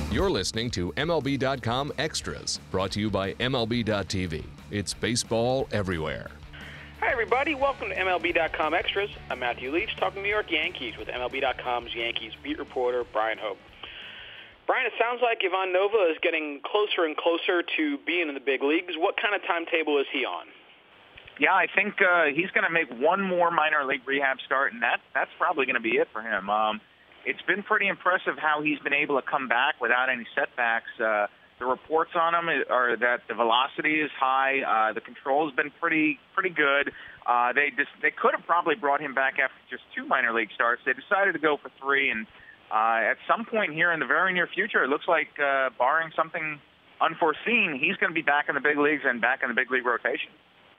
You're listening to MLB.com Extras, brought to you by MLB.tv. It's baseball everywhere. Hi, everybody. Welcome to MLB.com Extras. I'm Matthew Leach, talking New York Yankees with MLB.com's Yankees beat reporter Brian Hope. Brian, it sounds like Ivan Nova is getting closer and closer to being in the big leagues. What kind of timetable is he on? Yeah, I think he's going to make one more minor league rehab start, and that's probably going to be it for him. It's been pretty impressive how he's been able to come back without any setbacks. The reports on him are that the velocity is high. The control's been pretty good. They could have probably brought him back after just 2 minor league starts. They decided to go for 3, and at some point here in the very near future, it looks like, barring something unforeseen, he's going to be back in the big leagues and back in the big league rotation.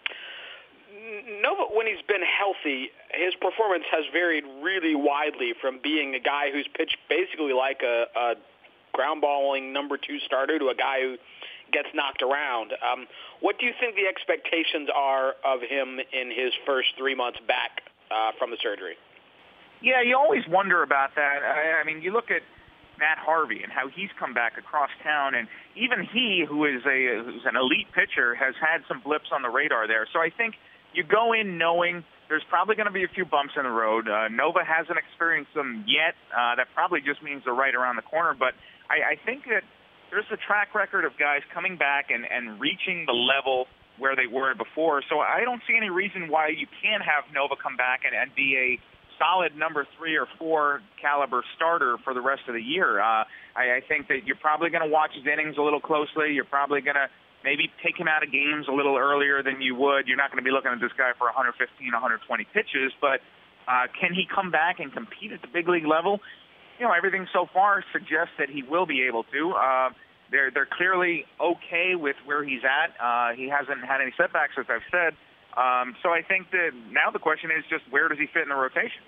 Nova, when he's been healthy, his performance has varied really widely from being a guy who's pitched basically like a ground-balling number 2 starter to a guy who gets knocked around. What do you think the expectations are of him in his first 3 months back from the surgery? Yeah, you always wonder about that. I mean, you look at Matt Harvey and how he's come back across town, and even he, who's an elite pitcher, has had some blips on the radar there. So I think you go in knowing there's probably going to be a few bumps in the road. Nova hasn't experienced them yet. That probably just means they're right around the corner. But I think that there's a track record of guys coming back and reaching the level where they were before. So I don't see any reason why you can't have Nova come back and be a solid number 3 or 4 caliber starter for the rest of the year. I think that you're probably going to watch his innings a little closely. You're probably going to maybe take him out of games a little earlier than you would. You're not going to be looking at this guy for 115, 120 pitches, but can he come back and compete at the big league level? You know, everything so far suggests that he will be able to. They're clearly okay with where he's at. He hasn't had any setbacks, as I've said. So I think that now the question is just where does he fit in the rotation?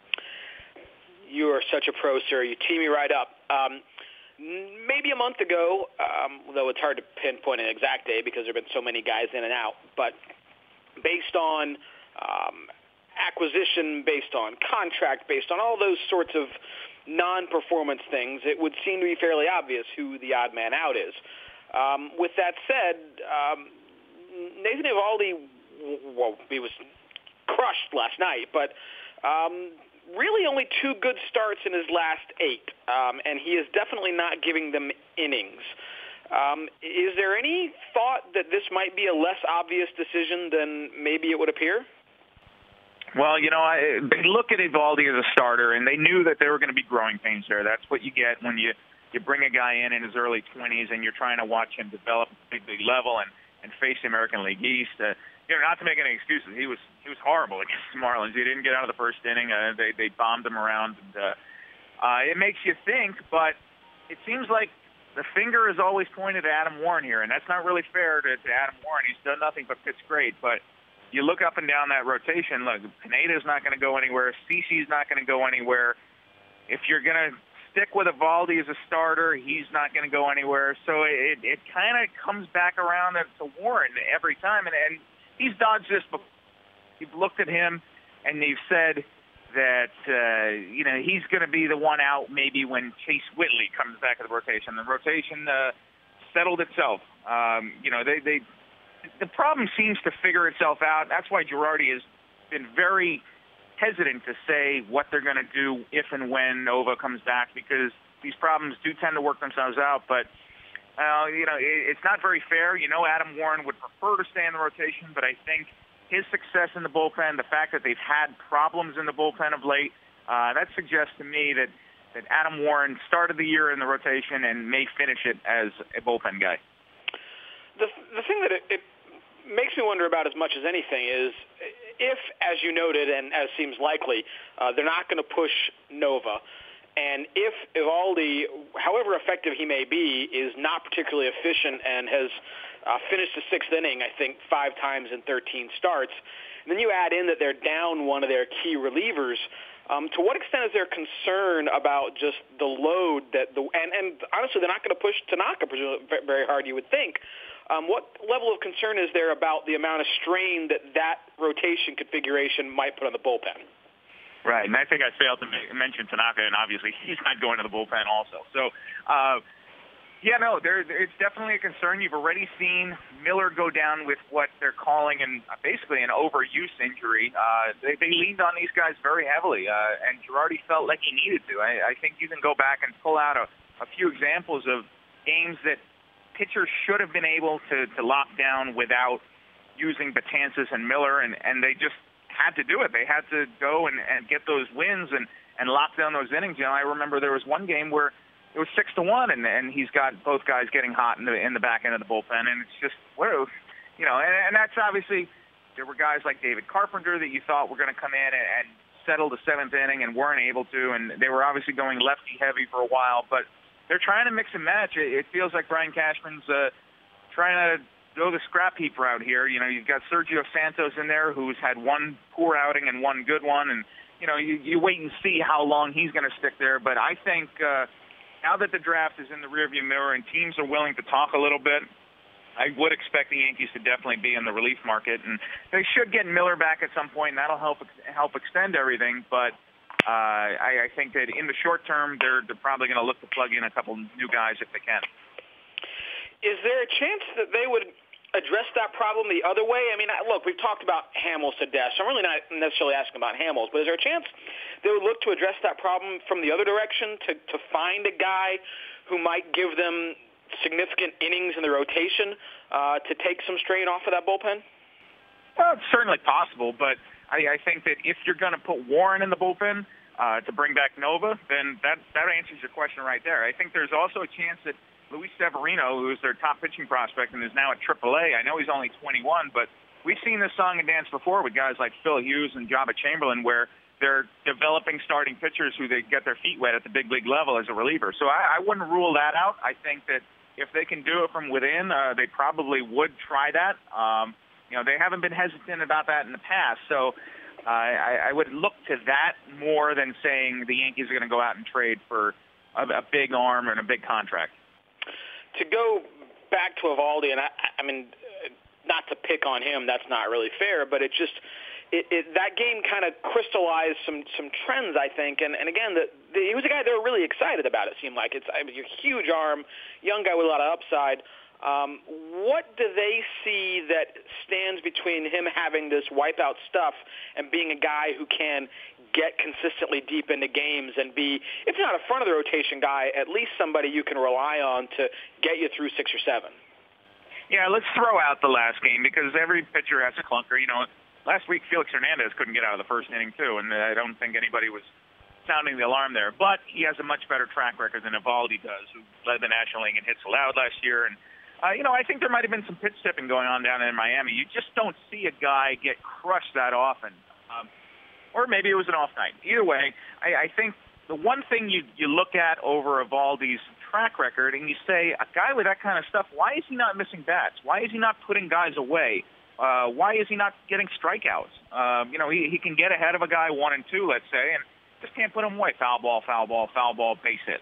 You are such a pro, sir. You tee me right up. Maybe a month ago, though it's hard to pinpoint an exact day because there have been so many guys in and out, but based on acquisition, based on contract, based on all those sorts of non-performance things, it would seem to be fairly obvious who the odd man out is. With that said, Nathan Eovaldi, well, he was crushed last night, but really only 2 good starts in his last 8, and he is definitely not giving them innings. Is there any thought that this might be a less obvious decision than maybe it would appear? Well, you know, they look at Eovaldi as a starter, and they knew that there were going to be growing pains there. That's what you get when you bring a guy in his early 20s and you're trying to watch him develop at the big league level and face the American League East. Not to make any excuses, he was horrible against the Marlins. He didn't get out of the first inning. They bombed him around. And, it makes you think, but it seems like the finger is always pointed at Adam Warren here, and that's not really fair to Adam Warren. He's done nothing but pitch great, but you look up and down that rotation, look, Pineda's not going to go anywhere. CeCe's not going to go anywhere. If you're going to stick with Eovaldi as a starter, he's not going to go anywhere. So it kind of comes back around to Warren every time, and he's dodged this before. You've looked at him, and they've said that, he's going to be the one out maybe when Chase Whitley comes back to the rotation. The rotation settled itself. The problem seems to figure itself out. That's why Girardi has been very hesitant to say what they're going to do if and when Nova comes back, because these problems do tend to work themselves out. But, it's not very fair. Adam Warren would prefer to stay in the rotation, but I think his success in the bullpen, the fact that they've had problems in the bullpen of late, that suggests to me that Adam Warren started the year in the rotation and may finish it as a bullpen guy. The thing that it makes me wonder about as much as anything is if, as you noted, and as seems likely, they're not going to push Nova, and if Eovaldi, however effective he may be, is not particularly efficient and has finished the 6th inning, I think, 5 times in 13 starts, and then you add in that they're down one of their key relievers, to what extent is there concern about just the load that and honestly, they're not going to push Tanaka very hard, you would think. What level of concern is there about the amount of strain that rotation configuration might put on the bullpen? Right, and I think I failed to mention Tanaka, and obviously he's not going to the bullpen also. So Yeah, no, it's definitely a concern. You've already seen Miller go down with what they're calling basically an overuse injury. They leaned on these guys very heavily, and Girardi felt like he needed to. I think you can go back and pull out a few examples of games that pitchers should have been able to lock down without using Betances and Miller, and they just had to do it. They had to go and get those wins and lock down those innings. I remember there was one game where it was 6-1, and he's got both guys getting hot in the back end of the bullpen, and it's just, and that's obviously, there were guys like David Carpenter that you thought were going to come in and settle the seventh inning and weren't able to, and they were obviously going lefty heavy for a while, but they're trying to mix and match. It feels like Brian Cashman's trying to go the scrap heap route here. You've got Sergio Santos in there, who's had one poor outing and one good one, and you wait and see how long he's going to stick there. But I think now that the draft is in the rearview mirror and teams are willing to talk a little bit, I would expect the Yankees to definitely be in the relief market, and they should get Miller back at some point, and that'll help extend everything. But I think that in the short term, they're probably going to look to plug in a couple new guys if they can. Is there a chance that they would address that problem the other way? I mean, look, we've talked about Hamels to death, so I'm really not necessarily asking about Hamels, but is there a chance they would look to address that problem from the other direction, to find a guy who might give them significant innings in the rotation to take some strain off of that bullpen? Well, it's certainly possible, but I think that if you're going to put Warren in the bullpen to bring back Nova, then that answers your question right there. I think there's also a chance that Luis Severino, who is their top pitching prospect and is now at AAA, I know he's only 21, but we've seen this song and dance before with guys like Phil Hughes and Jabba Chamberlain, where they're developing starting pitchers who they get their feet wet at the big league level as a reliever. So I wouldn't rule that out. I think that if they can do it from within, they probably would try that. They haven't been hesitant about that in the past, so I would look to that more than saying the Yankees are going to go out and trade for a big arm and a big contract. To go back to Eovaldi, and I mean, not to pick on him, that's not really fair, but it just that game kind of crystallized some trends, I think. And again, he was a guy they were really excited about. It seemed like it's a huge arm, young guy with a lot of upside. What do they see that stands between him having this wipeout stuff and being a guy who can get consistently deep into games and be, if not a front of the rotation guy, at least somebody you can rely on to get you through 6 or 7? Yeah, let's throw out the last game because every pitcher has a clunker. Last week Felix Hernandez couldn't get out of the first inning too, and I don't think anybody was sounding the alarm there. But he has a much better track record than Eovaldi does, who led the National League in hits allowed last year. And I think there might have been some pitch tipping going on down in Miami. You just don't see a guy get crushed that often. Or maybe it was an off night. Either way, I think the one thing you look at over Eovaldi's track record and you say, a guy with that kind of stuff, why is he not missing bats? Why is he not putting guys away? Why is he not getting strikeouts? He can get ahead of a guy 1 and 2, let's say, and just can't put him away. Foul ball, foul ball, foul ball, base hit.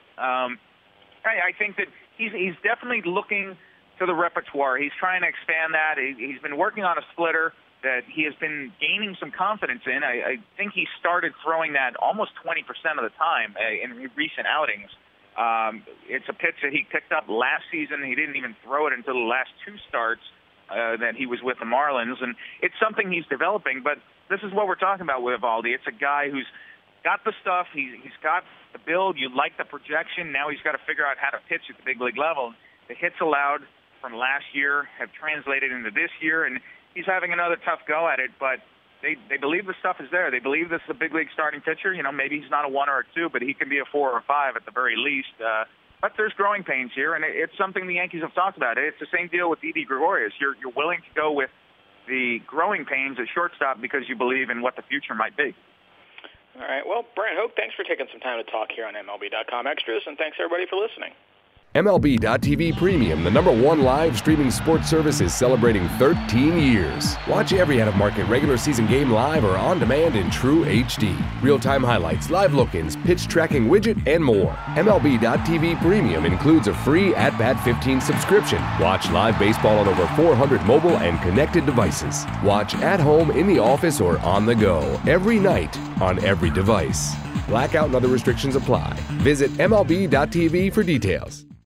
I think that he's definitely looking to the repertoire. He's trying to expand that. He's been working on a splitter that he has been gaining some confidence in. I think he started throwing that almost 20% of the time in recent outings. It's a pitch that he picked up last season. He didn't even throw it until the last 2 starts that he was with the Marlins, and it's something he's developing. But this is what we're talking about with Eovaldi. It's a guy who's got the stuff. He's got the build. You like the projection. Now he's got to figure out how to pitch at the big league level. The hits allowed from last year have translated into this year, and he's having another tough go at it, but they believe the stuff is there. They believe this is a big league starting pitcher. Maybe he's not a 1 or a 2, but he can be a 4 or a 5 at the very least. But there's growing pains here, and it's something the Yankees have talked about. It's the same deal with Didi Gregorius. You're willing to go with the growing pains at shortstop because you believe in what the future might be. All right. Well, Brant Hoch, thanks for taking some time to talk here on MLB.com Extras, and thanks everybody for listening. MLB.tv Premium, the #1 live streaming sports service, is celebrating 13 years. Watch every out-of-market regular season game live or on demand in true HD. Real-time highlights, live look-ins, pitch tracking widget, and more. MLB.tv Premium includes a free At-Bat 15 subscription. Watch live baseball on over 400 mobile and connected devices. Watch at home, in the office, or on the go every night on every device. Blackout and other restrictions apply. Visit MLB.tv for details.